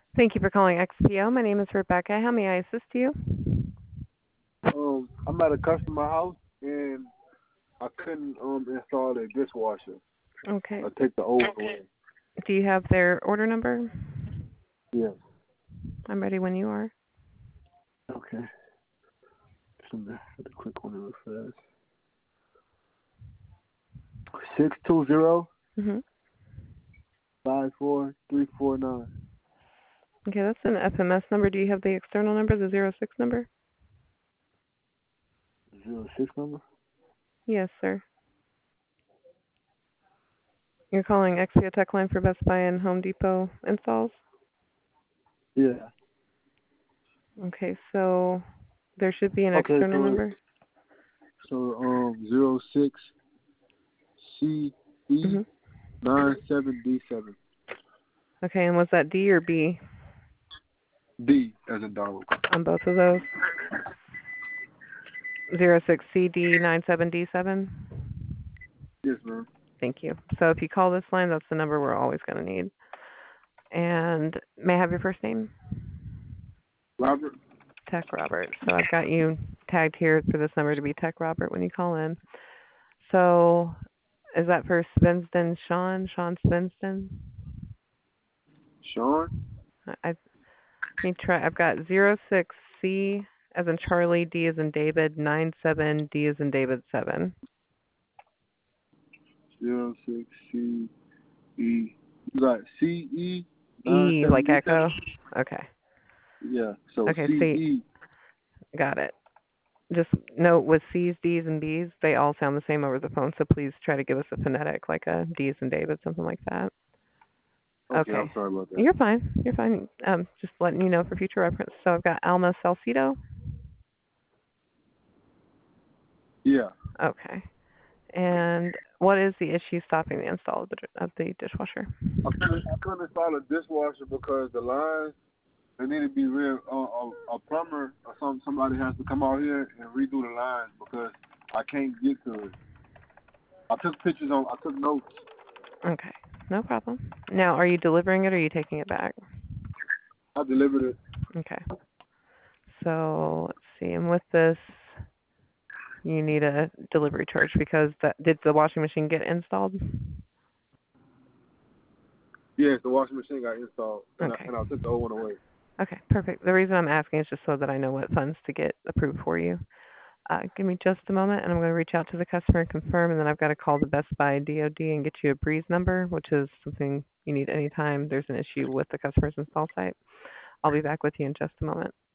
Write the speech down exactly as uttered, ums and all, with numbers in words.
Thank you for calling X P O. My name is Rebecca. How may I assist you? Um, I'm at a customer house and I couldn't um install a dishwasher. Okay. I take the old one. Do you have their order number? Yes. I'm ready when you are. Okay. Just a the quick one real fast. Six two zero Mm-hmm. five four three four nine. Okay, that's an F M S number. Do you have the external number, the zero six number? Zero six number? Yes, sir. You're calling X P O Tech Line for Best Buy and Home Depot installs? Yeah. Okay, so there should be an Okay, external so number. so um zero six C E Mm-hmm. nine seven D seven. Okay, and was that D or B D as in Donald. on both of those? zero six C D nine seven D seven? Yes, ma'am. Thank you. So if you call this line, that's the number we're always going to need. And may I have your first name? Robert? Tech Robert. So I've got you tagged here for this number to be Tech Robert when you call in. So is that for Svensson Sean? Sean Svensson? Sean? I, I let me try. I've got zero six C as in Charlie, D as in David, nine seven D as in David seven. Zero six C E. You got C E nine E seven like D seven. Echo. Okay. Yeah. So Okay. C C. E. Got it. Just note with C's, D's, and B's, they all sound the same over the phone. So please try to give us a phonetic like a D's and David, something like that. Okay, Okay. I'm sorry about that. You're fine. You're fine. Um, just letting you know for future reference. So I've got Alma Salcido. Yeah. Okay. And what is the issue stopping the install of the, of the dishwasher? I couldn't, I couldn't install a dishwasher because the lines, they need to be real. Uh, a, a plumber or some somebody has to come out here and redo the lines because I can't get to it. I took pictures on. I took notes. Okay. No problem. Now, are you delivering it or are you taking it back? I delivered it. Okay. So let's see. And with this, you need a delivery charge because that did the washing machine get installed? Yes, the washing machine got installed, and, Okay. I, and I took the old one away. Okay, perfect. The reason I'm asking is just so that I know what funds to get approved for you. Uh, give me just a moment, and I'm going to reach out to the customer and confirm, and then I've got to call the Best Buy D O D and get you a Breeze number, which is something you need anytime there's an issue with the customer's install site. I'll be back with you in just a moment.